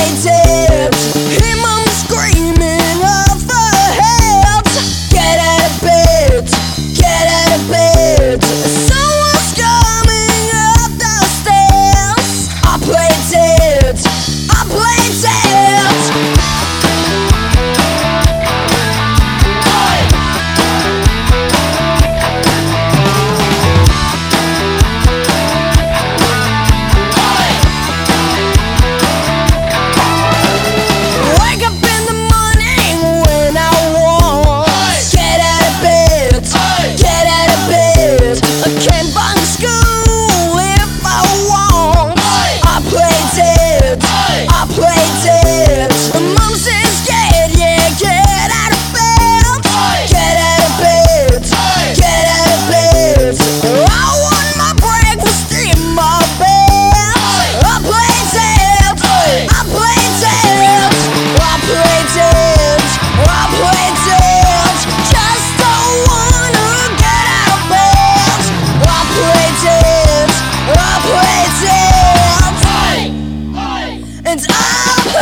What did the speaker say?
play dead. Hear mom screaming off her head. Get out of bed, get out of bed. Someone's coming up the stairs. I play dead, I play dead. And I